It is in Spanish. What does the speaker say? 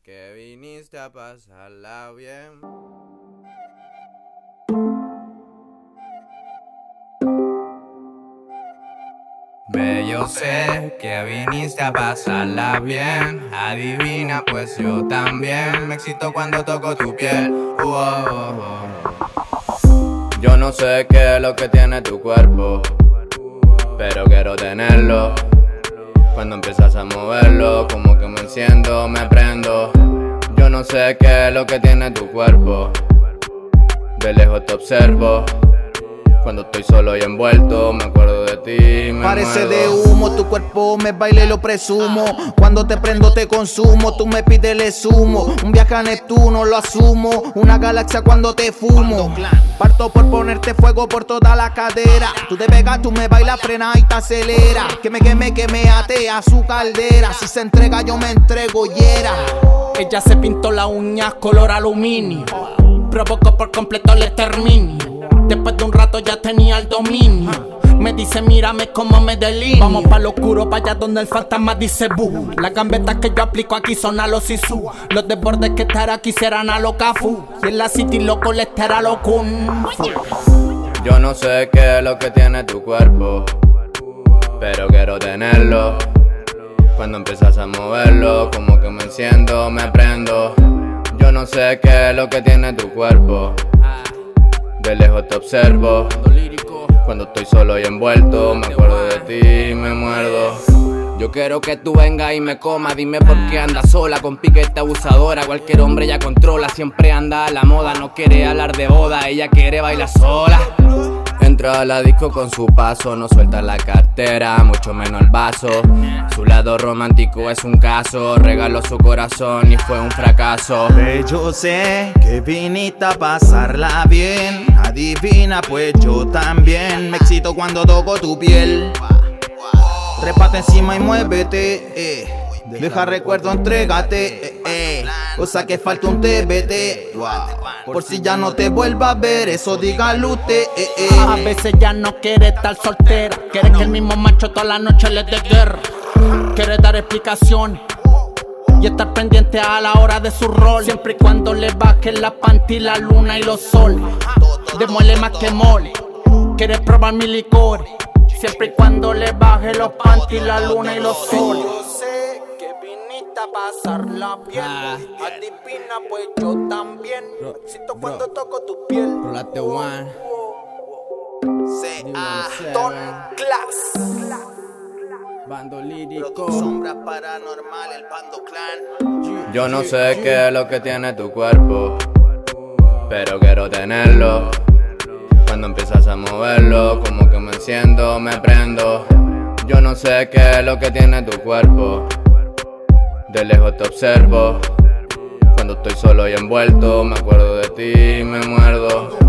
que viniste a pasarla bien. Yo sé que viniste a pasarla bien. Adivina, pues yo también. Me excito cuando toco tu piel. Yo no sé qué es lo que tiene tu cuerpo, pero quiero tenerlo. Cuando empiezas a moverlo, como que me enciendo, me prendo. Yo no sé qué es lo que tiene tu cuerpo, de lejos te observo. Cuando estoy solo y envuelto, me acuerdo de ti, me Parece muerdo. de humo, tu cuerpo me baila y lo presumo. Cuando te prendo te consumo, tú me pides le sumo. Un viaje a Neptuno lo asumo, una galaxia cuando te fumo. Parto por ponerte fuego por toda la cadera. Tú te pegas, tú me bailas, frena y te acelera. Que me ate a su caldera. Si se entrega yo me entrego, hiera. Ella se pintó la uña color aluminio. Provocó por completo el exterminio. Después de un rato ya tenía el dominio. Me dice mírame como me delineo. Vamos pa' lo oscuro, pa' allá donde el fantasma dice bu. Las gambetas que yo aplico aquí son a los Sisu. Los desbordes que estará quisieran a lo Cafu. Y en la city lo colesterol a lo Kung Fu. Yo no sé qué es lo que tiene tu cuerpo, pero quiero tenerlo. Cuando empiezas a moverlo, como que me enciendo, me prendo. Yo no sé qué es lo que tiene tu cuerpo, de lejos te observo. Cuando estoy solo y envuelto, me acuerdo de ti, me muerdo. Yo quiero que tú vengas y me comas. Dime por qué andas sola, con piquete abusadora. Cualquier hombre ya controla, siempre anda a la moda. No quiere hablar de boda, ella quiere bailar sola. Entra a la disco con su paso, no suelta la cartera, mucho menos el vaso. Su lado romántico es un caso, regaló su corazón y fue un fracaso. Yo sé que viniste a pasarla bien. Adivina, pues yo también. Me excito cuando toco tu piel. Trépate encima y muévete, Deja recuerdo, entrégate, Cosa que falta un TBT, Por si ya no te vuelva a ver, eso dígalo usted, A veces ya no quiere estar soltera. Quiere que el mismo macho toda la noche le dé guerra. Quiere dar explicaciones y estar pendiente a la hora de su rol. Siempre y cuando le baje la panty, la luna y los soles. Demuele más que mole. Quiere probar mi licor. Siempre y cuando le baje los panty, la luna y los soles. Yo sé que viniste a pasarla bien. Adivina, pues yo también. Me excito cuando toco tu piel. Rolate one. Don Class. Bando lírico. Sombra paranormal, el bando clan. Yo no sé qué es lo que tiene tu cuerpo, pero quiero tenerlo. Cuando empiezas a moverlo, como que me enciendo, me prendo. Yo no sé qué es lo que tiene tu cuerpo, de lejos te observo. Cuando estoy solo y envuelto, me acuerdo de ti, me muerdo.